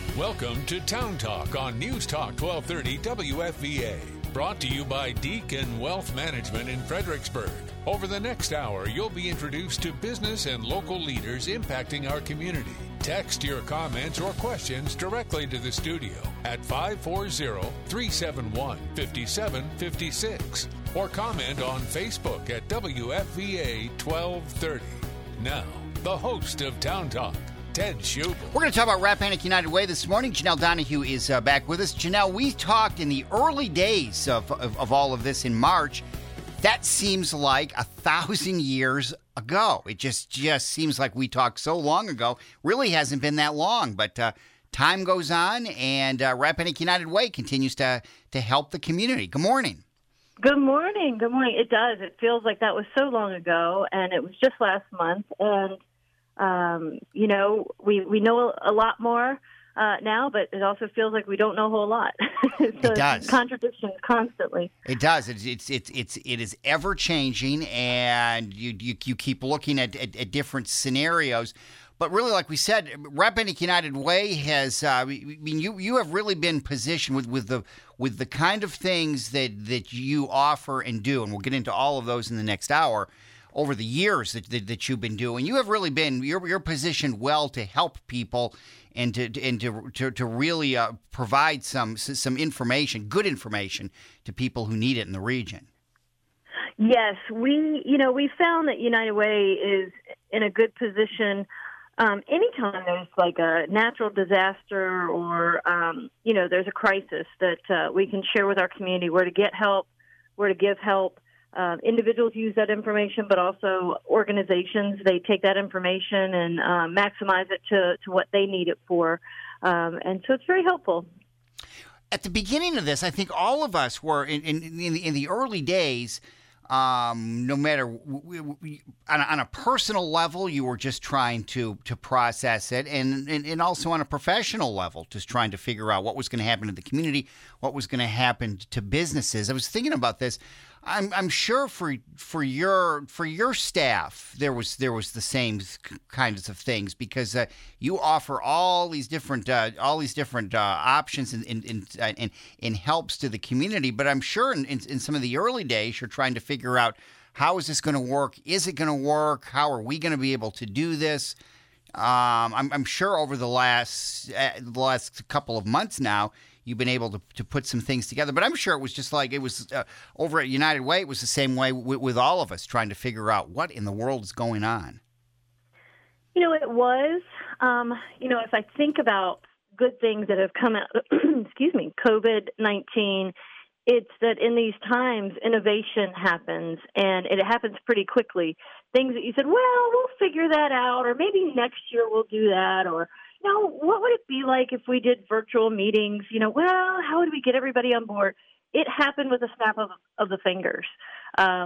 Welcome to Town Talk on News Talk 1230 WFVA. Brought to you by Deacon Wealth Management in Fredericksburg. Over the next hour, you'll be introduced to business and local leaders impacting our community. Text your comments or questions directly to the studio at 540-371-5756 or comment on Facebook at WFVA 1230. Now, the host of Town Talk, Ted Schubel. We're going to talk about Rappahannock United Way this morning. Janelle Donahue is back with us. Janelle, we talked in the early days of all of this in March. That seems like 1,000 years ago. It just seems like we talked so long ago. Really hasn't been that long, but time goes on, and Rappahannock United Way continues to help the community. Good morning. Good morning. Good morning. It does. It feels like that was so long ago, and it was just last month. And, we know a lot more now, but it also feels like we don't know a whole lot. So It does. Contradictions constantly. It does. It is ever changing, and you keep looking at different scenarios. But really, like we said, Rappahannock United Way has. You have really been positioned with the kind of things that you offer and do, and we'll get into all of those in the next hour. Over the years that you've been doing, you have really been you're positioned well to help people and to really provide some information, good information to people who need it in the region. Yes, we found that United Way is in a good position. Anytime there's like a natural disaster or there's a crisis that we can share with our community where to get help, where to give help. Individuals use that information, but also organizations, they take that information and maximize it to what they need it for. And so it's very helpful. At the beginning of this, I think all of us were, in the early days, no matter on a personal level, you were just trying to process it, and also on a professional level, just trying to figure out what was going to happen to the community, what was going to happen to businesses. I was thinking about this. I'm sure for your staff there was the same kinds of things because you offer all these different options and helps to the community. But I'm sure in some of the early days you're trying to figure out how is this going to work? Is it going to work? How are we going to be able to do this? I'm sure over the last couple of months now, you've been able to put some things together. But I'm sure it was just like it was over at United Way. It was the same way with all of us trying to figure out what in the world is going on. It was. If I think about good things that have come out, COVID-19, it's that in these times, innovation happens, and it happens pretty quickly. Things that you said, well, we'll figure that out, or maybe next year we'll do that, or, what would it be like if we did virtual meetings? How would we get everybody on board? It happened with a snap of the fingers. How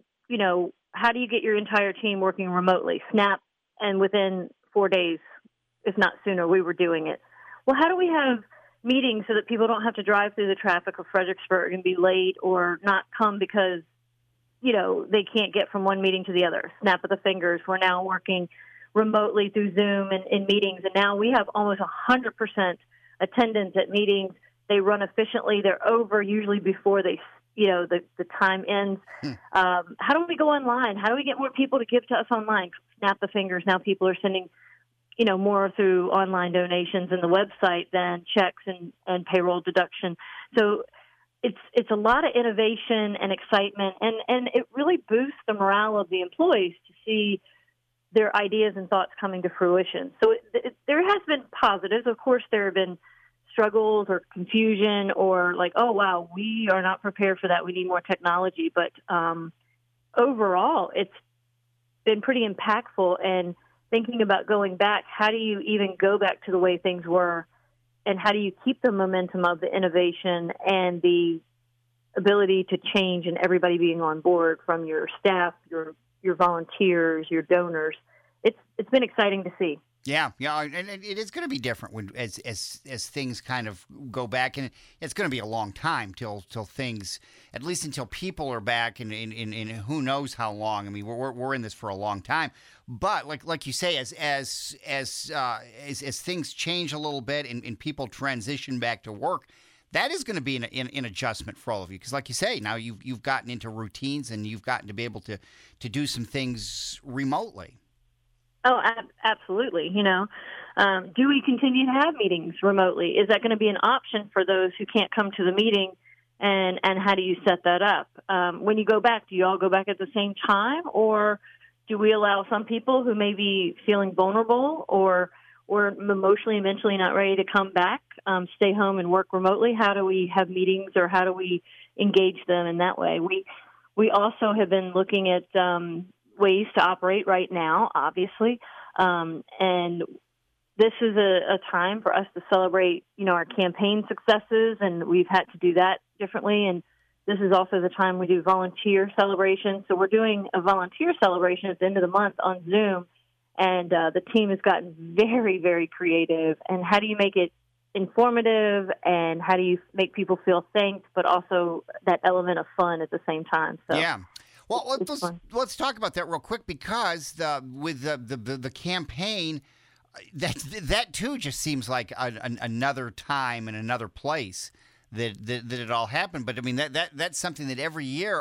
do you get your entire team working remotely? Snap, and within 4 days, if not sooner, we were doing it. Well, how do we have meetings so that people don't have to drive through the traffic of Fredericksburg and be late or not come because, they can't get from one meeting to the other? Snap of the fingers. We're now working remotely through Zoom and in meetings, and now we have almost 100% attendance at meetings. They run efficiently. They're over usually before the time ends. How do we go online? How do we get more people to give to us online? Snap the fingers. Now people are sending more through online donations and the website than checks and payroll deduction. So it's a lot of innovation and excitement, and it really boosts the morale of the employees to see their ideas and thoughts coming to fruition. So there has been positives. Of course, there have been struggles or confusion or like, oh, wow, we are not prepared for that. We need more technology. But overall, it's been pretty impactful. And thinking about going back, how do you even go back to the way things were? And how do you keep the momentum of the innovation and the ability to change and everybody being on board from your staff, your volunteers, your donors? It's been exciting to see. Yeah, and it is going to be different when as things kind of go back, and it's going to be a long time till things, at least until people are back, and who knows how long. I mean, we're in this for a long time, but like you say, as things change a little bit and people transition back to work, that is going to be an adjustment for all of you, because like you say, now you've gotten into routines and you've gotten to be able to do some things remotely. Oh, absolutely. Do we continue to have meetings remotely? Is that going to be an option for those who can't come to the meeting? And how do you set that up? When you go back, do you all go back at the same time? Or do we allow some people who may be feeling vulnerable or emotionally and mentally not ready to come back, stay home and work remotely? How do we have meetings, or how do we engage them in that way? We also have been looking at ways to operate right now, obviously. And this is a time for us to celebrate, our campaign successes, and we've had to do that differently. And this is also the time we do volunteer celebrations. So we're doing a volunteer celebration at the end of the month on Zoom, and the team has gotten very, very creative. And how do you make it informative, and how do you make people feel thanked, but also that element of fun at the same time? So yeah. Well, let's talk about that real quick, because with the campaign, that too just seems like another time and another place that it all happened. But I mean that's something that every year,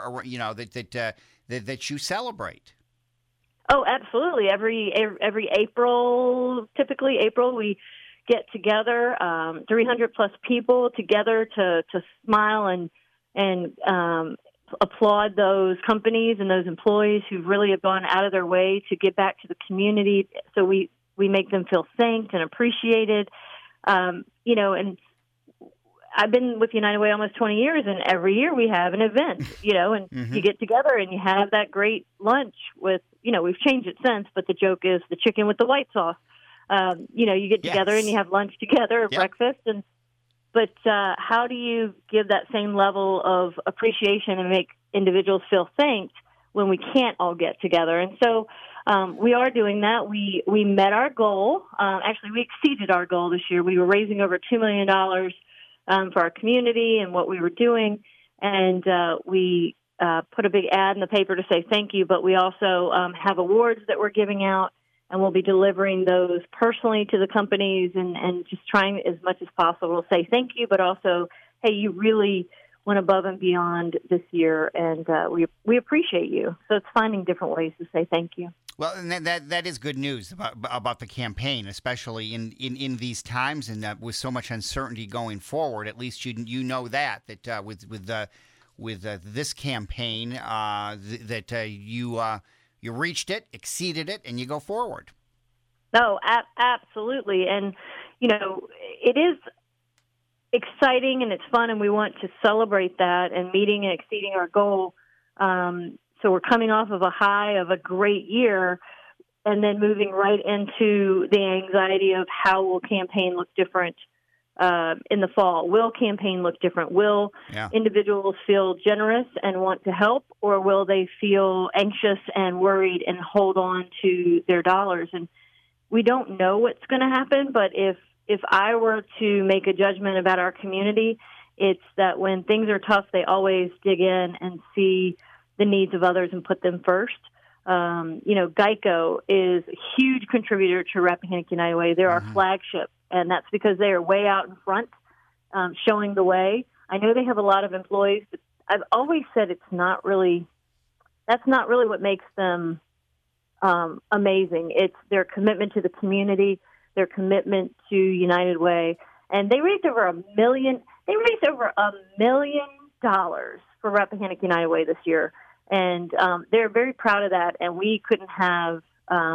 that you celebrate. Oh, absolutely. Every April, typically April, we get together, 300 plus people together to smile and applaud those companies and those employees who really have gone out of their way to give back to the community. So we make them feel thanked and appreciated. And I've been with United Way almost 20 years, and every year we have an event, and Mm-hmm. you get together and you have that great lunch with, we've changed it since, but the joke is the chicken with the white sauce. You get together and you have lunch together, breakfast, but how do you give that same level of appreciation and make individuals feel thanked when we can't all get together? And so we are doing that. We met our goal. Actually, we exceeded our goal this year. We were raising over $2 million for our community and what we were doing, and we put a big ad in the paper to say thank you, but we also have awards that we're giving out, and we'll be delivering those personally to the companies and just trying as much as possible to say thank you, but also, hey, you really went above and beyond this year, and we appreciate you. So it's finding different ways to say thank you. Well, and that is good news about the campaign, especially in these times, and with so much uncertainty going forward. At least you know that with this campaign that you reached it, exceeded it, and you go forward. No, absolutely. And, it is exciting and it's fun, and we want to celebrate that and meeting and exceeding our goal. So we're coming off of a high of a great year and then moving right into the anxiety of how will campaign look different in the fall. Will campaign look different? Will individuals feel generous and want to help, or will they feel anxious and worried and hold on to their dollars? And we don't know what's going to happen, but if I were to make a judgment about our community, it's that when things are tough, they always dig in and see the needs of others and put them first. Geico is a huge contributor to Rappahannock United Way. They're our flagship, and that's because they are way out in front, showing the way. I know they have a lot of employees, but I've always said that's not really what makes them amazing. It's their commitment to the community, their commitment to United Way, and they raised over $1 million. They raised over $1 million for Rappahannock United Way this year. And they're very proud of that, and we couldn't have,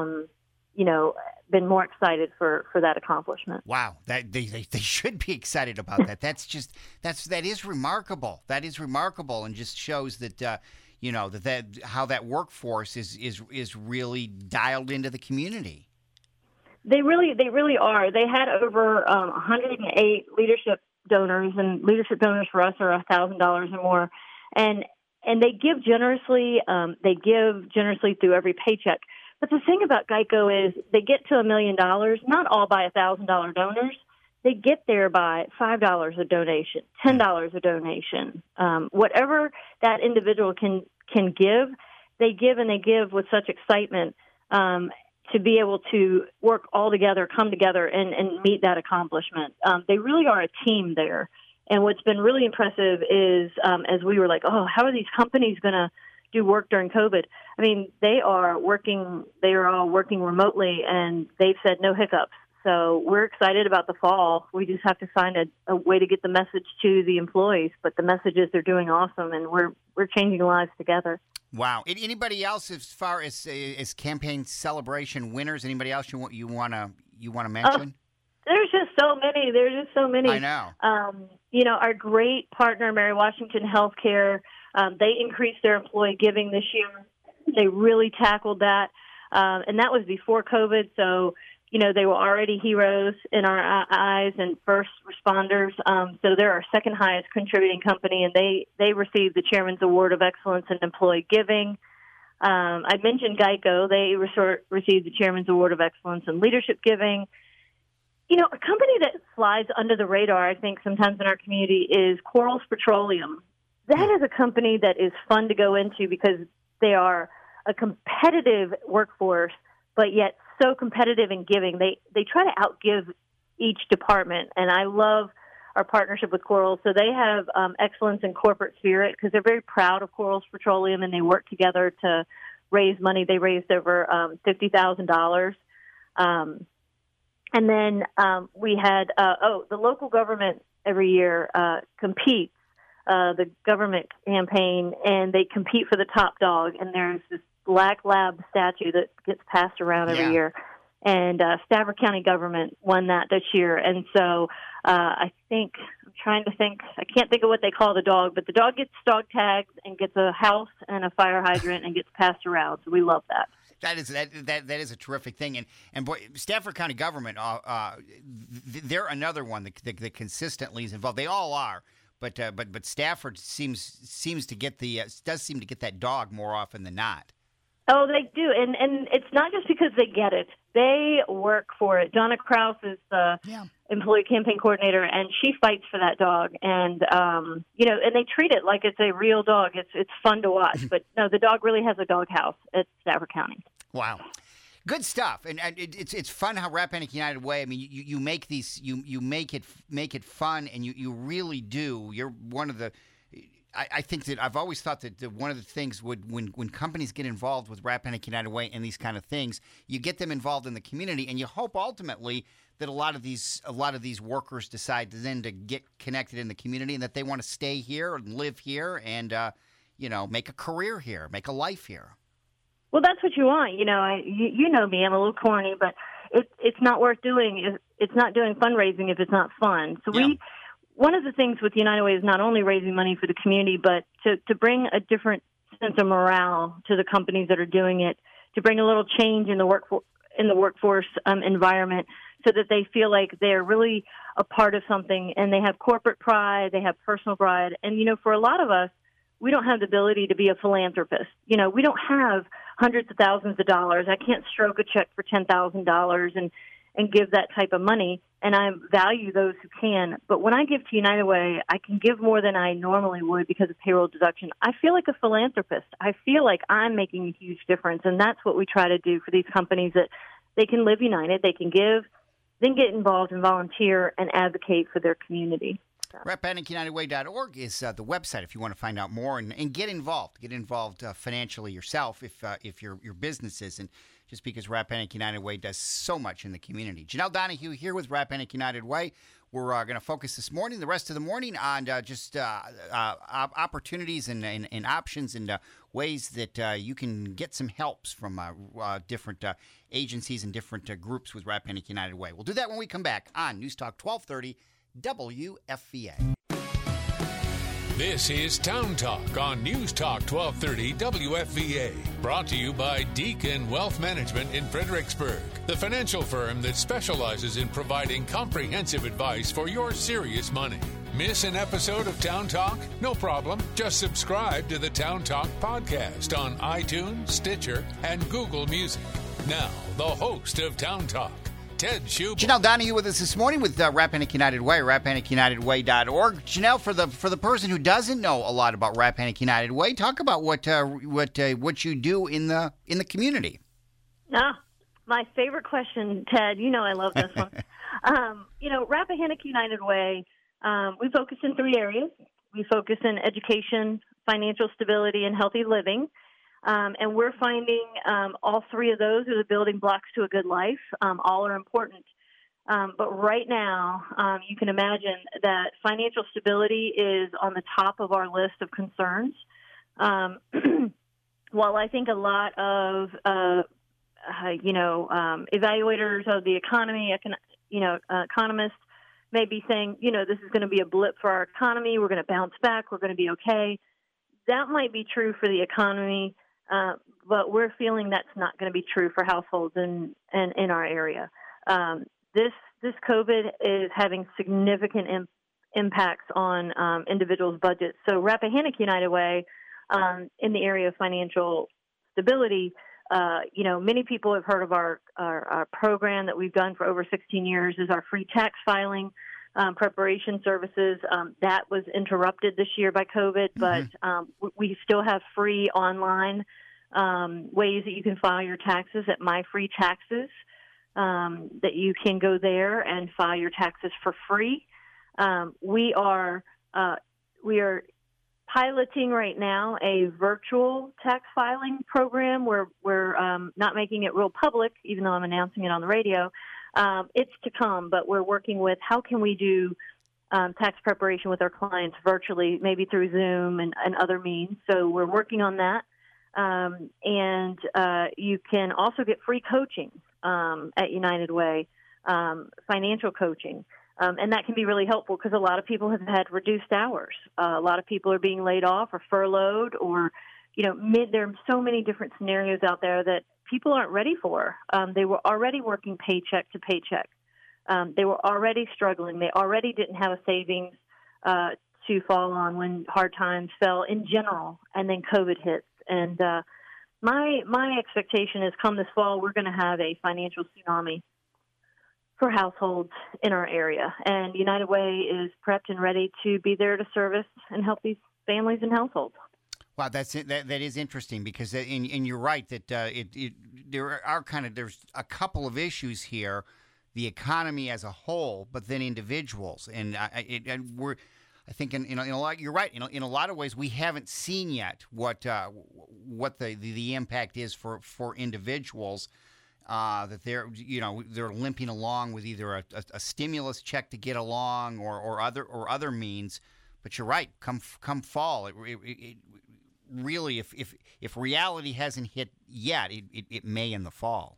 been more excited for that accomplishment. Wow, that they should be excited about that. That is remarkable. That is remarkable, and just shows that that how that workforce is really dialed into the community. They really are. They had over 108 leadership donors, and leadership donors for us are $1,000 or more, and they give generously. They give generously through every paycheck. But the thing about Geico is they get to $1 million, not all by $1,000 donors. They get there by $5 a donation, $10 a donation. Whatever that individual can give, they give, and they give with such excitement to be able to work all together, come together, and meet that accomplishment. They really are a team there. And what's been really impressive is as we were like, oh, how are these companies going to do work during COVID? I mean, they are all working remotely, and they've said no hiccups. So we're excited about the fall. We just have to find a way to get the message to the employees. But the message is they're doing awesome, and we're changing lives together. Wow. Anybody else as far as campaign celebration winners? Anybody else you want to mention? There's just so many. I know. Our great partner, Mary Washington Healthcare, they increased their employee giving this year. They really tackled that, and that was before COVID. So, they were already heroes in our eyes and first responders. So they're our second highest contributing company, and they received the Chairman's Award of Excellence in Employee Giving. I mentioned Geico. They received the Chairman's Award of Excellence in Leadership Giving. A company that flies under the radar, I think, sometimes in our community is Quarles Petroleum. That is a company that is fun to go into because they are a competitive workforce, but yet so competitive in giving. They try to outgive each department, and I love our partnership with Quarles. So they have excellence in corporate spirit because they're very proud of Quarles Petroleum, and they work together to raise money. They raised over $50,000. And then we had, the local government every year competes, the government campaign, and they compete for the top dog. And there's this black lab statue that gets passed around every year. And Stafford County government won that this year. And so I can't think of what they call the dog, but the dog gets dog tags and gets a house and a fire hydrant and gets passed around. So we love that. That is a terrific thing, and boy, Stafford County government, they're another one that consistently is involved. They all are, but Stafford seems to get does seem to get that dog more often than not. Oh, they do, and it's not just because they get it; they work for it. Donna Krause is the employee campaign coordinator, and she fights for that dog, and and they treat it like it's a real dog. It's fun to watch, but no, the dog really has a dog house at Stafford County. Wow. Good stuff, and it's fun how Rappahannock United Way. I mean, you make these, you make it fun, and you really do. You're one of the. I think that I've always thought that one of the things when companies get involved with Rappahannock United Way and these kind of things, you get them involved in the community, and you hope ultimately that a lot of these workers decide then to get connected in the community, and that they want to stay here and live here, and make a career here, make a life here. Well, that's what you want. You know me. I'm a little corny, but it's not worth doing. It's not doing fundraising if it's not fun. So one of the things with United Way is not only raising money for the community, but to bring a different sense of morale to the companies that are doing it, to bring a little change in the workforce environment, so that they feel like they're really a part of something, and they have corporate pride, they have personal pride, and for a lot of us, we don't have the ability to be a philanthropist. We don't have hundreds of thousands of dollars. I can't stroke a check for $10,000 and give that type of money, and I value those who can. But when I give to United Way, I can give more than I normally would because of payroll deduction. I feel like a philanthropist. I feel like I'm making a huge difference, and that's what we try to do for these companies, that they can live united, they can give, then get involved and volunteer and advocate for their community. RappahannockUnitedWay.org is the website if you want to find out more and get involved. Get involved financially yourself if your business isn't, just because Rappahannock United Way does so much in the community. Janelle Donahue here with Rappahannock United Way. We're going to focus this morning, the rest of the morning, on just opportunities and options and ways that you can get some helps from different agencies and different groups with Rappahannock United Way. We'll do that when we come back on News Talk 1230 WFVA. This is Town Talk on News Talk 1230 WFVA. Brought to you by Deacon Wealth Management in Fredericksburg, the financial firm that specializes in providing comprehensive advice for your serious money. Miss an episode of Town Talk? No problem. Just subscribe to the Town Talk podcast on iTunes, Stitcher, and Google Music. Now, the host of Town Talk, Ted Schubel. Janelle Donahue with us this morning with Rappahannock United Way, RappahannockUnitedWay.org. Janelle, for the person who doesn't know a lot about Rappahannock United Way, talk about what you do in the community. My favorite question, Ted. You know I love this one. Rappahannock United Way, we focus in 3 areas. We focus in education, financial stability, and healthy living. And we're finding all 3 of those are the building blocks to a good life. All are important. But right now, you can imagine that financial stability is on the top of our list of concerns. While I think a lot of, evaluators of the economy, economists may be saying, this is going to be a blip for our economy. We're going to bounce back. We're going to be okay. That might be true for the economy. But we're feeling that's not going to be true for households in our area. This COVID is having significant impacts on individuals' budgets. So Rappahannock United Way, in the area of financial stability, many people have heard of our program that we've done for over 16 years is our free tax filing preparation services. That was interrupted this year by COVID, but we still have free online ways that you can file your taxes at My Free Taxes, that you can go there and file your taxes for free. We are piloting right now a virtual tax filing program where we're not making it real public, even though I'm announcing it on the radio. It's to come, but we're working with how can we do tax preparation with our clients virtually, maybe through Zoom and other means. So we're working on that. And you can also get free coaching at United Way, financial coaching. And that can be really helpful because a lot of people have had reduced hours. A lot of people are being laid off or furloughed or, there are so many different scenarios out there that people aren't ready for. They were already working paycheck to paycheck. They were already struggling. They already didn't have a savings to fall on when hard times fell in general, and then COVID hits. And my expectation is come this fall, we're going to have a financial tsunami for households in our area. And United Way is prepped and ready to be there to service and help these families and households. Wow, that is interesting because, and you're right that there's a couple of issues here, the economy as a whole, but then individuals, and we're. I think in a lot, you're right. In a lot of ways, we haven't seen yet what the impact is for individuals. That they're limping along with either a stimulus check to get along or other means. But you're right. Come fall, it really, if reality hasn't hit yet, it may in the fall.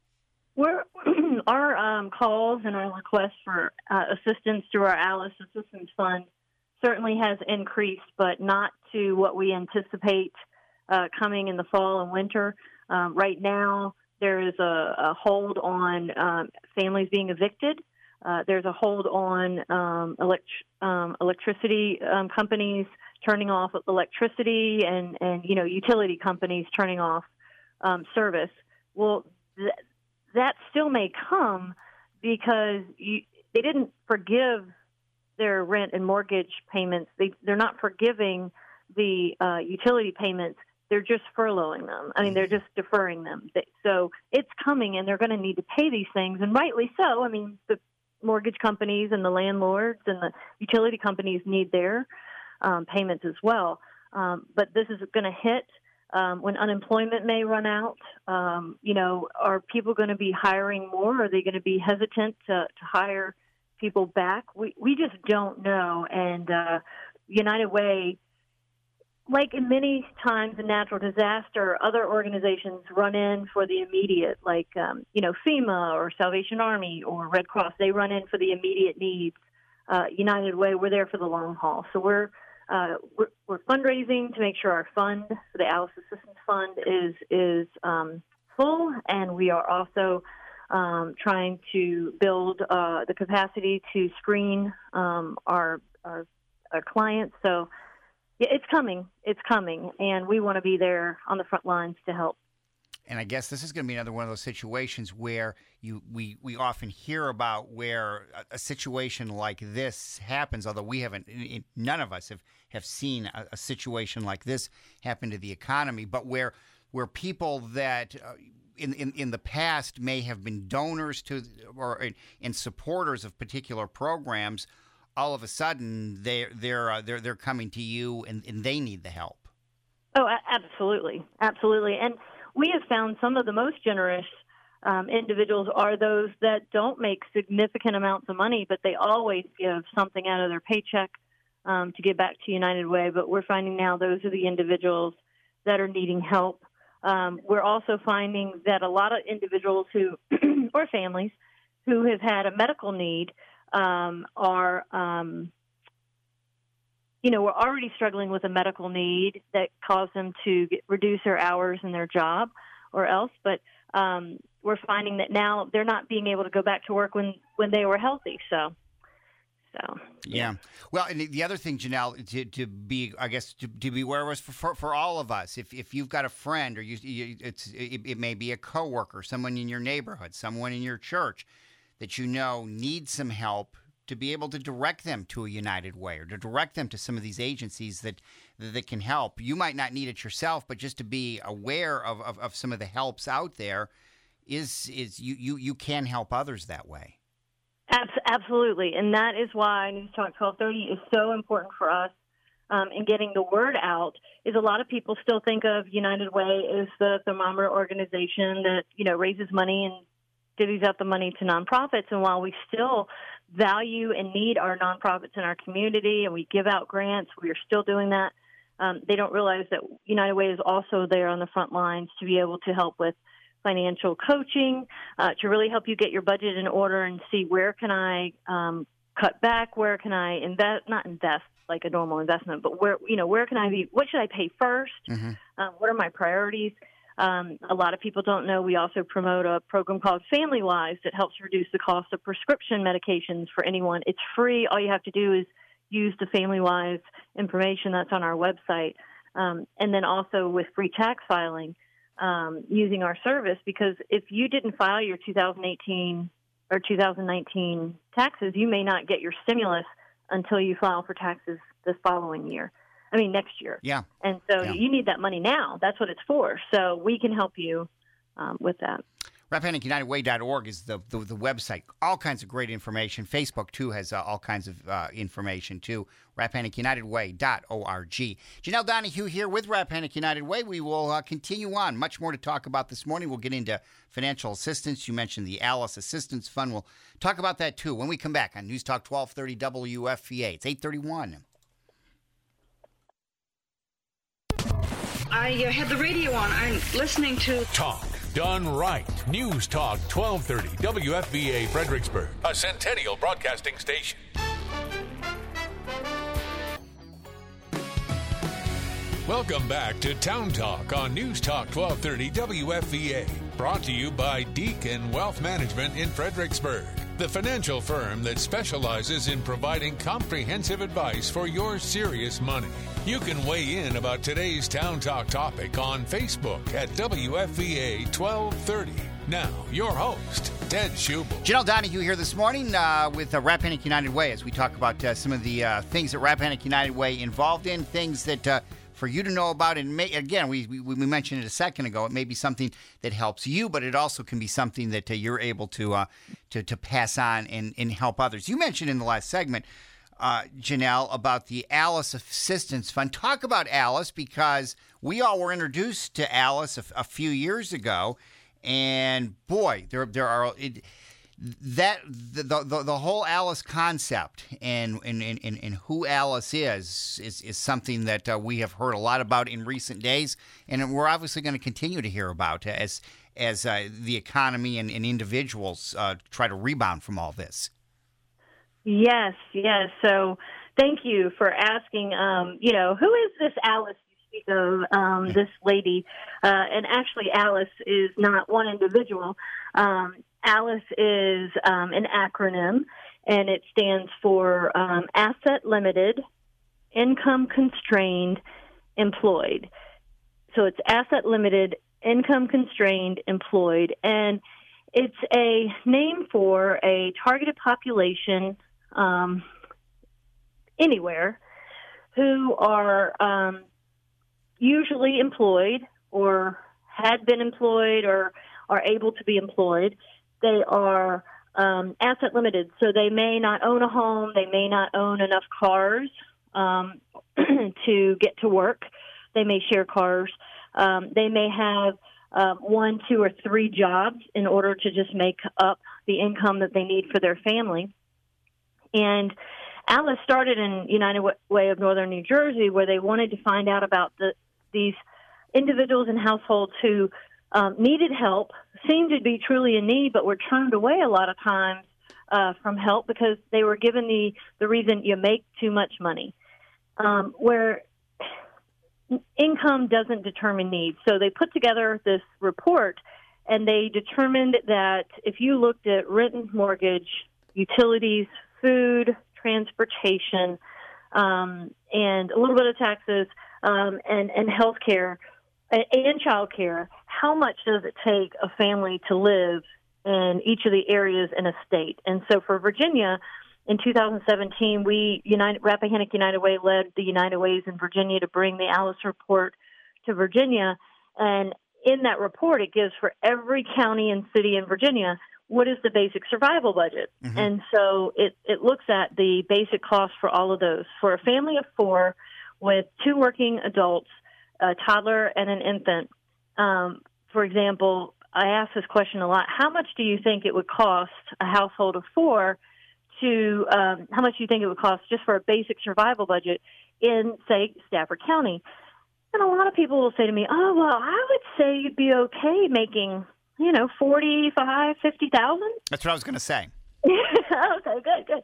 Our calls and our requests for assistance through our ALICE Assistance Fund certainly has increased, but not to what we anticipate coming in the fall and winter. Right now, there is a hold on families being evicted. There's a hold on electricity companies turning off electricity and utility companies turning off service. Well, that still may come because they didn't forgive their rent and mortgage payments. They're not forgiving the utility payments. They're just furloughing them. I mean, they're just deferring them. So it's coming, and they're going to need to pay these things, and rightly so. I mean, the mortgage companies and the landlords and the utility companies need their payments as well. But this is going to hit when unemployment may run out. Are people going to be hiring more? Are they going to be hesitant to hire people back? We just don't know. And United Way, like in many times in natural disaster, other organizations run in for the immediate, like FEMA or Salvation Army or Red Cross. They run in for the immediate needs. United Way, we're there for the long haul. So we're fundraising to make sure our fund, the ALICE Assistance Fund, is full, and we are also trying to build the capacity to screen our clients. So it's coming, and we want to be there on the front lines to help. and I guess this is going to be another one of those situations where we often hear about where a situation like this happens, although we haven't, none of us have seen a situation like this happen to the economy, but where people that in the past may have been donors to and supporters of particular programs, all of a sudden they're coming to you and they need the help. Oh, absolutely. Absolutely. And we have found some of the most generous individuals are those that don't make significant amounts of money, but they always give something out of their paycheck to give back to United Way. But we're finding now those are the individuals that are needing help. We're also finding that a lot of individuals who, or families, who have had a medical need are we're already struggling with a medical need that caused them to reduce their hours in their job or else. But we're finding that now they're not being able to go back to work when they were healthy. So. Yeah. Well, and the other thing, Janelle, to be aware of for all of us, if you've got a friend or it may be a coworker, someone in your neighborhood, someone in your church that you know needs some help, to be able to direct them to a United Way or to direct them to some of these agencies that can help. You might not need it yourself, but just to be aware of some of the helps out there is you can help others that way. Absolutely, and that is why News Talk 1230 is so important for us in getting the word out. Is a lot of people still think of United Way as the thermometer organization that raises money and divvies out the money to nonprofits. And while we still value and need our nonprofits in our community, and we give out grants, we are still doing that. They don't realize that United Way is also there on the front lines to be able to help with financial coaching, to really help you get your budget in order and see where can I cut back, where can I not invest like a normal investment, but where can I be, what should I pay first? Mm-hmm. What are my priorities? A lot of people don't know we also promote a program called Family Wise that helps reduce the cost of prescription medications for anyone. It's free. All you have to do is use the Family Wise information that's on our website. And then also with free tax filing, using our service, because if you didn't file your 2018 or 2019 taxes, you may not get your stimulus until you file for taxes this following year. Next year. Yeah. And so you need that money now. That's what it's for. So we can help you with that. RappahannockUnitedWay.org is the website. All kinds of great information. Facebook, too, has all kinds of information, too. RappahannockUnitedWay.org. Janelle Donahue here with Rappahannock United Way. We will continue on. Much more to talk about this morning. We'll get into financial assistance. You mentioned the Alice Assistance Fund. We'll talk about that, too, when we come back on News Talk 1230 WFVA. It's 8:31. I had the radio on. I'm listening to Talk Done Right. News Talk 1230 WFVA Fredericksburg, a Centennial Broadcasting station. Welcome back to Town Talk on News Talk 1230 WFVA. Brought to you by Deacon Wealth Management in Fredericksburg, the financial firm that specializes in providing comprehensive advice for your serious money. You can weigh in about today's Town Talk topic on Facebook at WFVA 1230. Now, your host, Ted Schubel. Janelle Donahue here this morning with Rappahannock United Way as we talk about some of the things that Rappahannock United Way involved in, things that for you to know about. And again, we mentioned it a second ago. It may be something that helps you, but it also can be something that you're able to pass on and help others. You mentioned in the last segment, Janelle, about the Alice Assistance Fund. Talk about Alice, because we all were introduced to Alice a few years ago, and boy, there are the whole Alice concept and who Alice is something that we have heard a lot about in recent days, and we're obviously going to continue to hear about as the economy and individuals try to rebound from all this. Yes. So thank you for asking, who is this Alice you speak of, this lady? And actually, Alice is not one individual. Alice is an acronym, and it stands for Asset Limited, Income Constrained, Employed. So it's Asset Limited, income constrained employed, and it's a name for a targeted population anywhere who are usually employed or had been employed or are able to be employed. They are asset limited, so they may not own a home, they may not own enough cars to get to work. They may share cars. They may have 1, 2, or 3 jobs in order to just make up the income that they need for their family. And Alice started in United Way of Northern New Jersey, where they wanted to find out about these individuals and households who needed help, seemed to be truly in need, but were turned away a lot of times from help because they were given the reason you make too much money, where income doesn't determine needs. So they put together this report, and they determined that if you looked at rent and mortgage, utilities, food, transportation, and a little bit of taxes, and health care and child care, how much does it take a family to live in each of the areas in a state? And so for Virginia, in 2017, Rappahannock United Way led the United Ways in Virginia to bring the Alice Report to Virginia. And in that report, it gives for every county and city in Virginia, what is the basic survival budget? Mm-hmm. And so it looks at the basic cost for all of those. For a family of 4 with 2 working adults, a toddler and an infant, for example, I ask this question a lot. How much do you think it would cost a household of 4 how much do you think it would cost just for a basic survival budget in, say, Stafford County? And a lot of people will say to me, oh, well, I would say you'd be okay making, $45,000, $50,000. That's what I was going to say. Okay, good.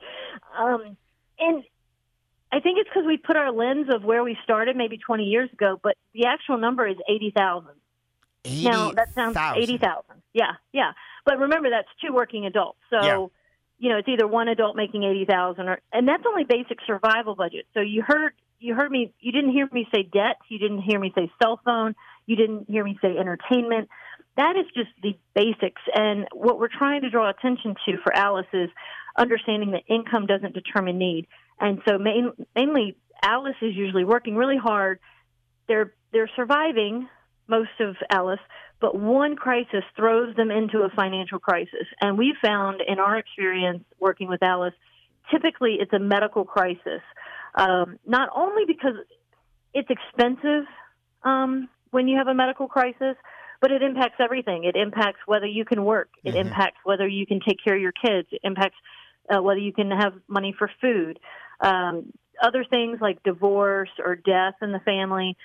And I think it's because we put our lens of where we started maybe 20 years ago, but the actual number is 80,000. Now, that sounds 80,000. Yeah. But remember, that's 2 working adults. So, it's either one adult making 80,000, and that's only basic survival budget. So you heard me. You didn't hear me say debt. You didn't hear me say cell phone. You didn't hear me say entertainment. That is just the basics. And what we're trying to draw attention to for Alice is understanding that income doesn't determine need. And so mainly Alice is usually working really hard. They're surviving, most of Alice, but one crisis throws them into a financial crisis. And we found in our experience working with Alice, typically it's a medical crisis, not only because it's expensive when you have a medical crisis, but it impacts everything. It impacts whether you can work. It mm-hmm. impacts whether you can take care of your kids. It impacts whether you can have money for food. Other things like divorce or death in the family,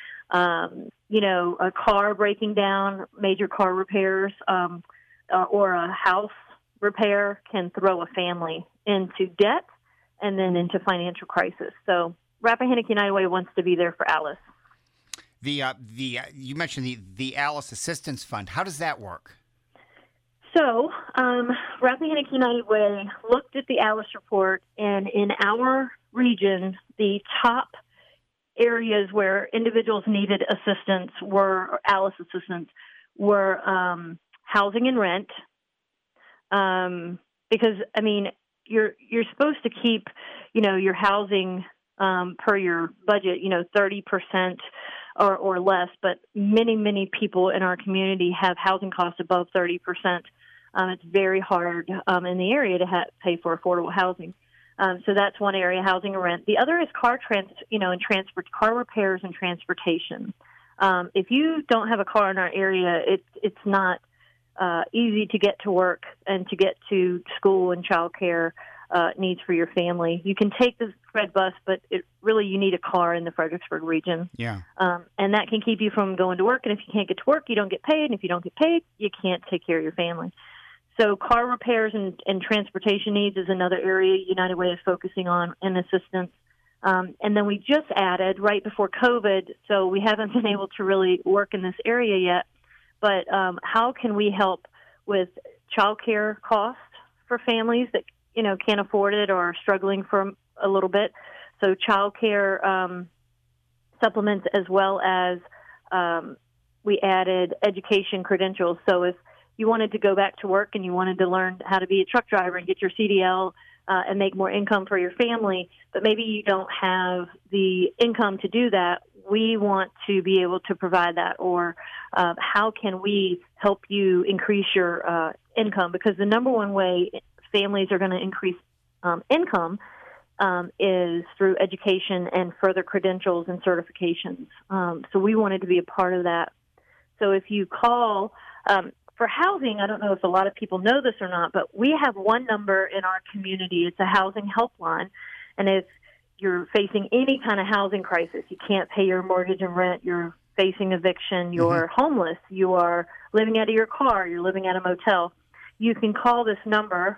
a car breaking down, major car repairs, or a house repair can throw a family into debt and then into financial crisis. So Rappahannock United Way wants to be there for Alice. You mentioned the Alice Assistance Fund. How does that work? So Rappahannock United Way looked at the Alice Report, and in our region, the top areas where individuals needed assistance or Alice assistance were housing and rent, because you're supposed to keep your housing per your budget 30% or less, but many people in our community have housing costs above 30%. It's very hard in the area to pay for affordable housing. So that's one area, housing and rent. The other is car repairs and transportation. If you don't have a car in our area, it's not easy to get to work and to get to school and child care needs for your family. You can take the Fred bus, but you need a car in the Fredericksburg region. Yeah. And that can keep you from going to work. And if you can't get to work, you don't get paid. And if you don't get paid, you can't take care of your family. So car repairs and transportation needs is another area United Way is focusing on in assistance. And then we just added right before COVID, so we haven't been able to really work in this area yet, but how can we help with child care costs for families that can't afford it or are struggling for a little bit? So child care supplements, as well as we added education credentials. So if you wanted to go back to work and you wanted to learn how to be a truck driver and get your CDL and make more income for your family, but maybe you don't have the income to do that, we want to be able to provide that. Or how can we help you increase your income? Because the number one way families are going to increase income is through education and further credentials and certifications. So we wanted to be a part of that. So if you call for housing, I don't know if a lot of people know this or not, but we have one number in our community. It's a housing helpline. And if you're facing any kind of housing crisis, you can't pay your mortgage and rent, you're facing eviction, you're homeless, you are living out of your car, you're living at a motel, you can call this number,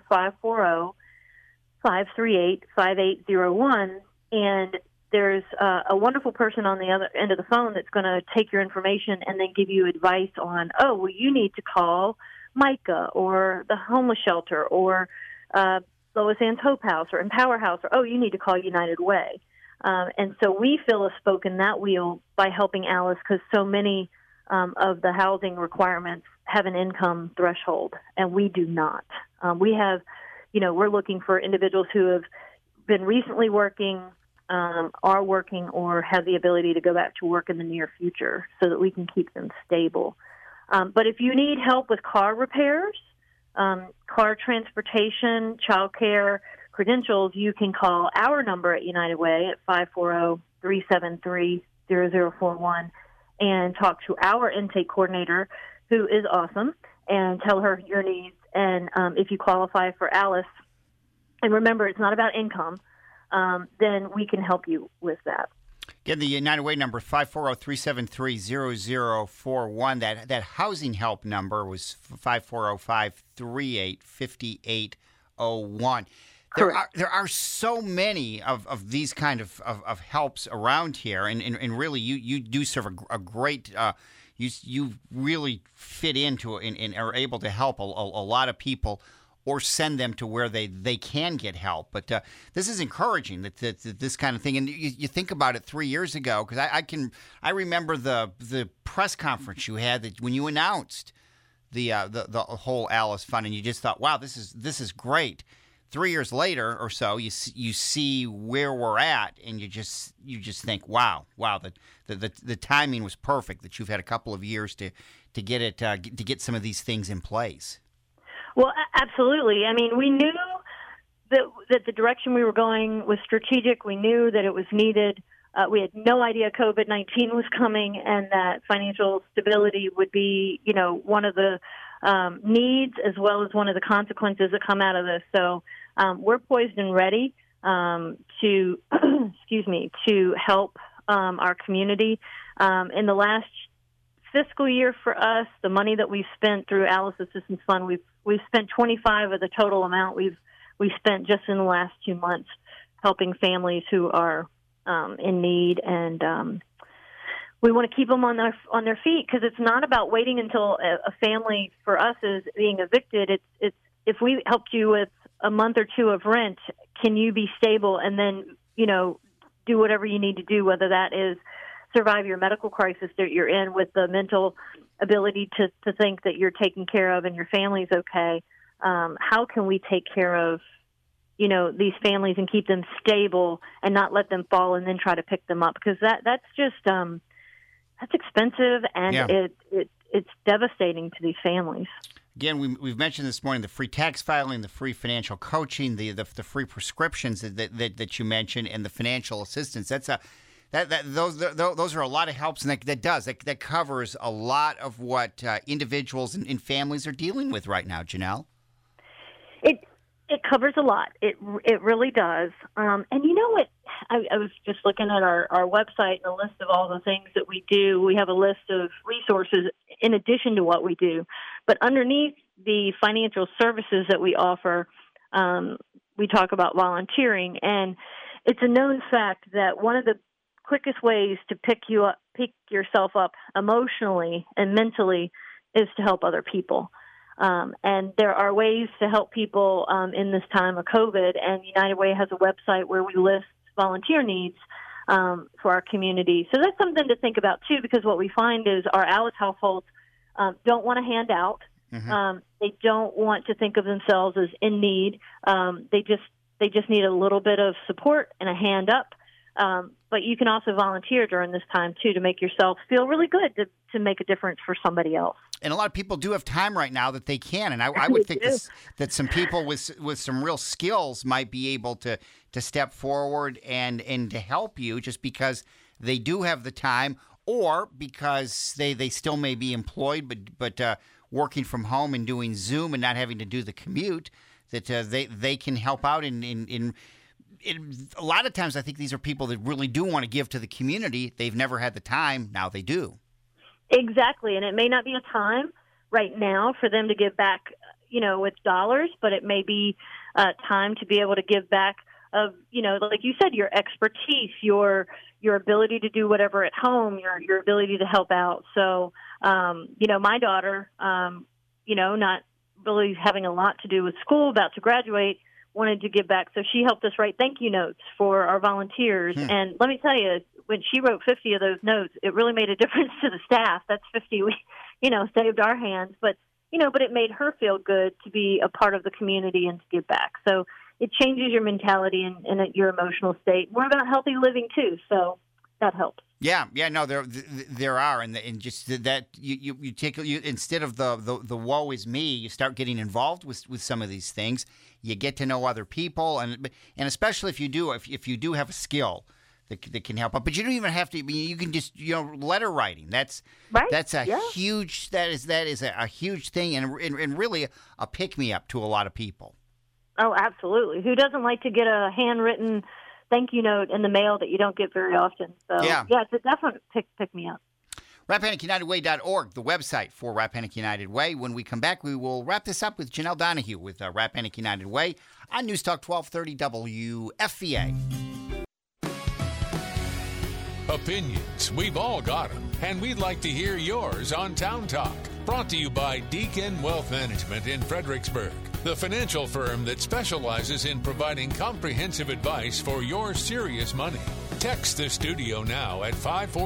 540-538-5801, and there's a wonderful person on the other end of the phone that's going to take your information and then give you advice on, oh, well, you need to call Micah or the homeless shelter or Lois Ann's Hope House or Empower House, or, oh, you need to call United Way. And so we fill a spoke in that wheel by helping Alice, because so many of the housing requirements have an income threshold, and we do not. We have, we're looking for individuals who have been recently working, are working, or have the ability to go back to work in the near future so that we can keep them stable. But if you need help with car repairs, car transportation, child care, credentials, you can call our number at United Way at 540-373-0041 and talk to our intake coordinator, who is awesome, and tell her your needs. And if you qualify for Alice, and remember, it's not about income, then we can help you with that. Again, the United Way number, 540-373-0041. That housing help number was 540-538-5801. There are so many of these kind of helps around here, and really you do serve a great you really fit into and are able to help a lot of people, or send them to where they can get help. But this is encouraging that this kind of thing. And you think about it 3 years ago, because I remember the press conference you had that when you announced the whole Alice Fund, and you just thought, wow, this is great. 3 years later or so, you see where we're at, and you just think, wow, the timing was perfect. That you've had a couple of years to get it to get some of these things in place. Well, absolutely. I mean, we knew that the direction we were going was strategic. We knew that it was needed. We had no idea COVID-19 was coming, and that financial stability would be, one of the needs as well as one of the consequences that come out of this. So we're poised and ready to, to help our community. In the last fiscal year for us, the money that we've spent through Alice Assistance Fund, we've spent 25 of the total amount we've spent just in the last 2 months helping families who are in need, and we want to keep them on their feet, because it's not about waiting until a family for us is being evicted. It's if we helped you with a month or two of rent, can you be stable and then do whatever you need to do, whether that is survive your medical crisis that you're in with the mental ability to think that you're taken care of and your family's okay. How can we take care of, these families and keep them stable and not let them fall and then try to pick them up? Because that's just, that's expensive, and it's devastating to these families. Again, we've mentioned this morning the free tax filing, the free financial coaching, the free prescriptions that you mentioned, and the financial assistance. Those are a lot of helps, and that covers a lot of what individuals and families are dealing with right now. Janelle, it covers a lot. It really does. And you know what? I was just looking at our website and a list of all the things that we do. We have a list of resources in addition to what we do, but underneath the financial services that we offer, we talk about volunteering, and it's a known fact that one of the quickest ways to pick yourself up emotionally and mentally is to help other people. And there are ways to help people in this time of COVID, and United Way has a website where we list volunteer needs. for our community. So that's something to think about too, because what we find is our Alice households don't want to hand out. Mm-hmm. They don't want to think of themselves as in need. They just need a little bit of support and a hand up. But you can also volunteer during this time, too, to make yourself feel really good to make a difference for somebody else. And a lot of people do have time right now that they can. And I would think that some people with some real skills might be able to step forward and to help you just because they do have the time, or because they still may be employed but working from home and doing Zoom and not having to do the commute, that they can help out in a lot of times. I think these are people that really do want to give to the community. They've never had the time. Now they do. Exactly. And it may not be a time right now for them to give back, with dollars, but it may be time to be able to give back of, like you said, your expertise, your ability to do whatever at home, your ability to help out. So, my daughter, not really having a lot to do with school, about to graduate, wanted to give back. So she helped us write thank you notes for our volunteers. And let me tell you, when she wrote 50 of those notes, it really made a difference to the staff. That's 50 we, saved our hands. But it made her feel good to be a part of the community and to give back. So it changes your mentality and your emotional state. We're about healthy living too, so that helps. Yeah, no, there are, and just that you take instead of the woe is me, you start getting involved with some of these things. You get to know other people, and especially if you do have a skill that can help out. But you don't even have to. You can just letter writing. That's right. That's a huge. That is a huge thing, and really a pick me up to a lot of people. Oh, absolutely. Who doesn't like to get a handwritten thank you note in the mail that you don't get very often? So it's a definite pick me up. RappahannockUnitedWay.org, the website for Rappahannock United Way. When we come back, we will wrap this up with Janelle Donahue with Rappahannock United Way on News Talk 1230 WFVA. Opinions, we've all got them, and we'd like to hear yours on Town Talk. Brought to you by Deacon Wealth Management in Fredericksburg, the financial firm that specializes in providing comprehensive advice for your serious money. Text the studio now at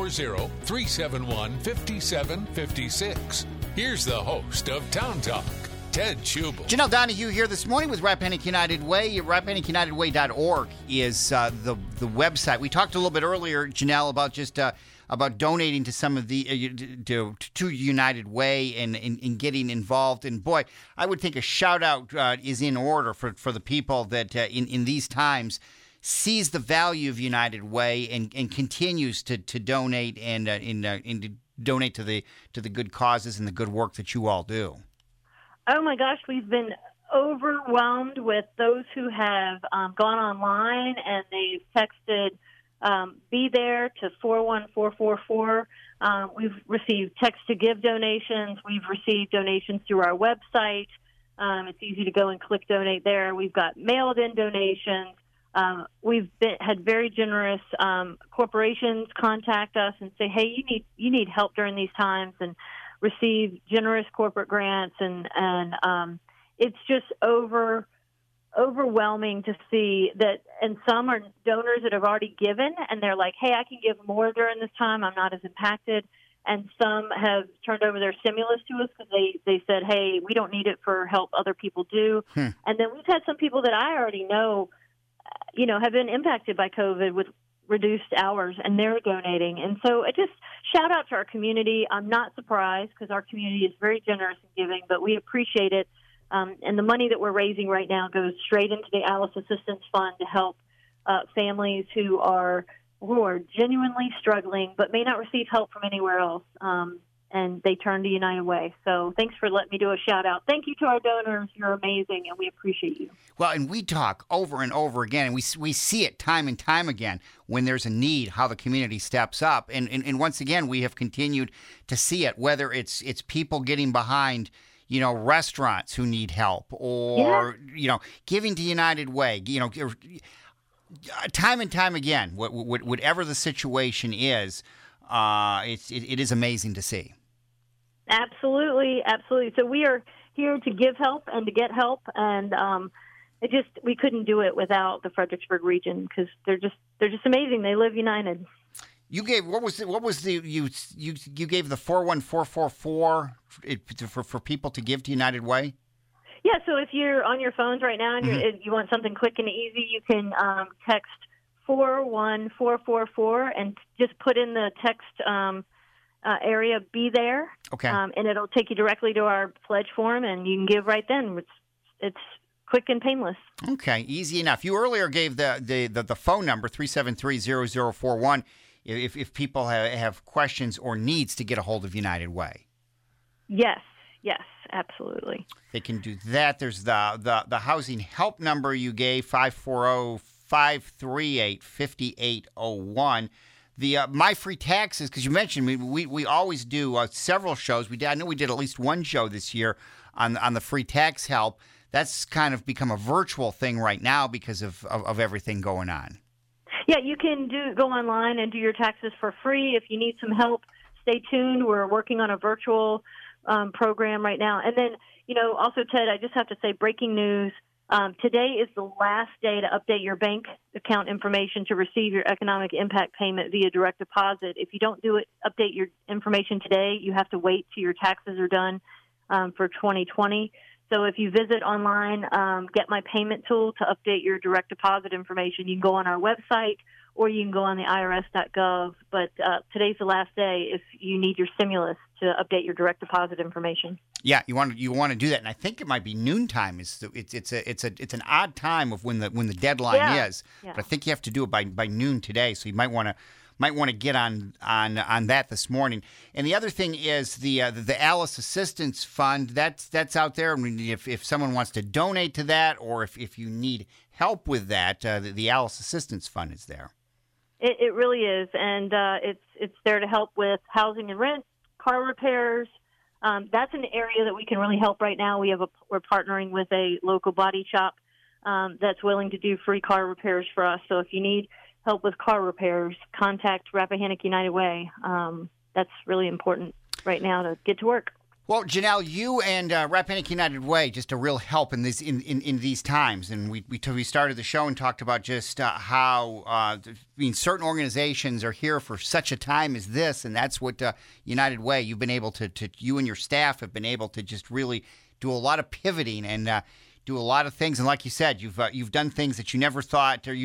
540-371-5756. Here's the host of Town Talk, Ted Schubel. Janelle Donahue here this morning with Rappahannock United Way. RappahannockUnitedWay.org is the website. We talked a little bit earlier, Janelle, about just about donating to some of the to United Way and getting involved. And boy, I would think a shout out is in order for the people that in these times sees the value of United Way and continues to donate and to donate to the good causes and the good work that you all do. Oh my gosh, we've been overwhelmed with those who have gone online and they've texted Be There to 41444. We've received text to give donations. We've received donations through our website. It's easy to go and click donate there. We've got mailed in donations. We've had very generous corporations contact us and say, hey, you need help during these times, and receive generous corporate grants. And it's just overwhelming to see that. And some are donors that have already given, and they're like, hey, I can give more during this time. I'm not as impacted. And some have turned over their stimulus to us because they said, hey, we don't need it for help other people do. And then we've had some people that I already know, have been impacted by COVID with reduced hours, and they're donating. And so I just shout out to our community. I'm not surprised because our community is very generous in giving, but we appreciate it. And the money that we're raising right now goes straight into the Alice Assistance Fund to help families who are genuinely struggling but may not receive help from anywhere else. And they turn to United Way. So thanks for letting me do a shout-out. Thank you to our donors. You're amazing, and we appreciate you. Well, and we talk over and over again, and we see it time and time again when there's a need, how the community steps up. And once again, we have continued to see it, whether it's people getting behind, restaurants who need help, or, giving to United Way, time and time again, whatever the situation is, it is amazing to see. Absolutely. So we are here to give help and to get help. And, we couldn't do it without the Fredericksburg region because they're just amazing. They live united. You gave you gave the 41444 for people to give to United Way? Yeah, so if you're on your phones right now and you want something quick and easy, you can text 41444 and just put in the text area "Be There." Okay. And it'll take you directly to our pledge form, and you can give right then. It's quick and painless. Okay, easy enough. You earlier gave the phone number 373-0041 if people have questions or needs to get a hold of United Way. Yes, absolutely. They can do that. There's the housing help number you gave, 540-538-5801. The My Free Taxes, because you mentioned we always do several shows. I know we did at least one show this year on the free tax help. That's kind of become a virtual thing right now because of everything going on. Yeah, you can go online and do your taxes for free. If you need some help, stay tuned. We're working on a virtual program right now. And then, also, Ted, I just have to say, breaking news. Today is the last day to update your bank account information to receive your economic impact payment via direct deposit. If you don't update your information today, you have to wait till your taxes are done for 2020. So if you visit online, Get My Payment tool to update your direct deposit information, you can go on our website or you can go on the IRS.gov. But today's the last day if you need your stimulus to update your direct deposit information. Yeah, you want to do that, and I think it might be noontime. It's an odd time of when the deadline is, but I think you have to do it by noon today. So you might want to get on that this morning. And the other thing is the Alice Assistance Fund. That's out there. I mean, if someone wants to donate to that, or if you need help with that, the Alice Assistance Fund is there. It really is, and it's there to help with housing and rent, car repairs. That's an area that we can really help right now. We're partnering with a local body shop that's willing to do free car repairs for us. So if you need help with car repairs, contact Rappahannock United Way. That's really important right now to get to work. Well, Janelle, you and Rappahannock United Way, just a real help in these times. And we started the show and talked about just how certain organizations are here for such a time as this, and that's what United Way. You've been able to you and your staff have been able to just really do a lot of pivoting and do a lot of things. And like you said, you've done things that you never thought, or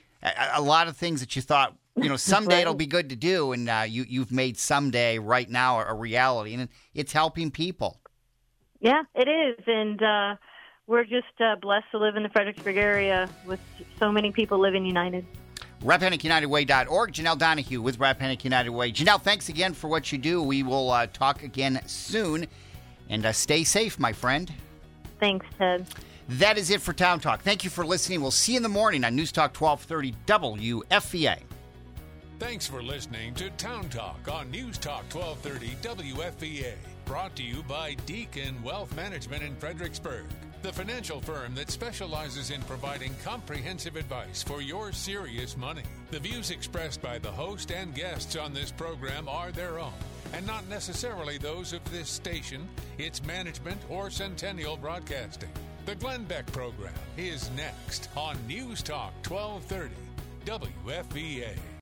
a lot of things that you thought, someday it'll be good to do, and you've made someday right now a reality, and it's helping people. Yeah, it is, and we're just blessed to live in the Fredericksburg area with so many people living united. RappahannockUnitedWay.org. Janelle Donahue with Rappahannock United Way. Janelle, thanks again for what you do. We will talk again soon, and stay safe, my friend. Thanks, Ted. That is it for Town Talk. Thank you for listening. We'll see you in the morning on News Talk 1230 WFVA. Thanks for listening to Town Talk on News Talk 1230 WFVA. Brought to you by Deacon Wealth Management in Fredericksburg, the financial firm that specializes in providing comprehensive advice for your serious money. The views expressed by the host and guests on this program are their own, and not necessarily those of this station, its management, or Centennial Broadcasting. The Glenn Beck program is next on News Talk 1230 WFVA.